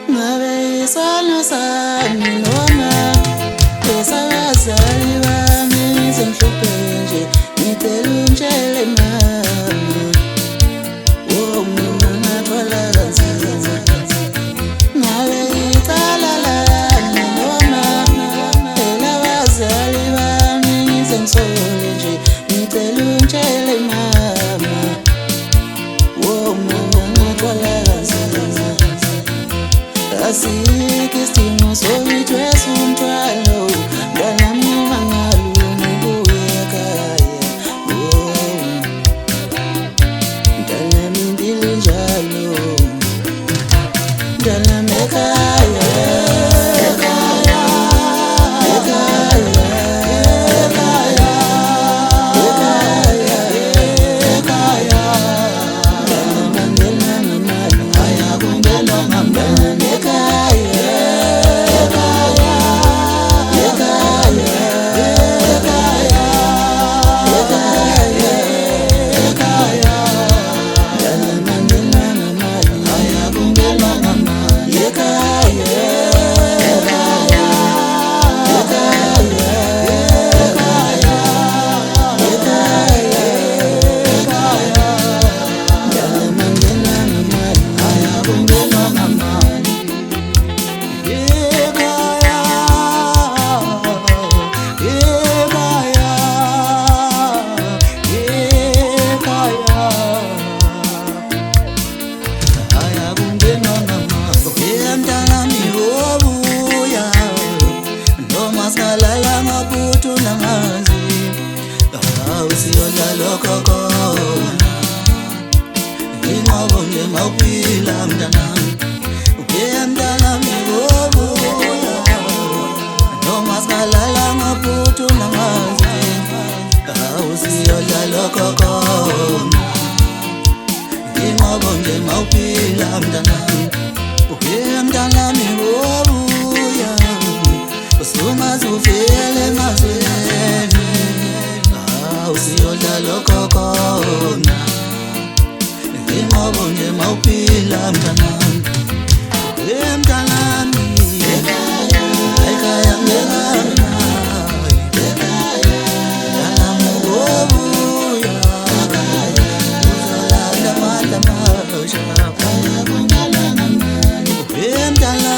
ngabe isona sami noma esabazali bami sengihluphe nje ngicela ungitshele mama oh mina ngathwala kanzima ngabe icala lami noma elabazali bami sengisole nje ngicela ungitshele mama oh mina ngathwala kanzima asikho isidingo sokuthwesa umthwalo mntanami ungangali ngibuye ekhaya mntanami impilo njalo mntanami ekhaya ekhaya ekhaya ekhaya ekhaya ekhaya mntanami ngemali ayakungelwa ngamntana ekhaya ekhaya ekhaya ekhaya ekhaya ekhaya mntanami ngemali ayakungelwa ngamali ekhaya ekhaya ekhaya ekhaya ekhaya ekhaya mntanami ngemali ayakungelwa ngamali ekhaya ekhaya ekhaya ayakungenwa ngamali mntanami wobuya noma sikalala ngabutho nangazi awusiyodlala khona inqobo nje mawuphila mntanami mntanami wobuya noma sikalala ngabutho nangazi awusiyodlala khona inqobo nje mawuphila mntanami mntanami wobuya usungaze uvele emazweni awusiyodlala khona inqobo nje mawuphila mntanami mntanami ekhaya ekhaya ngekhaya mntanami wobuya uzolanda amandla amasha ayakungelwa ngamali mntanami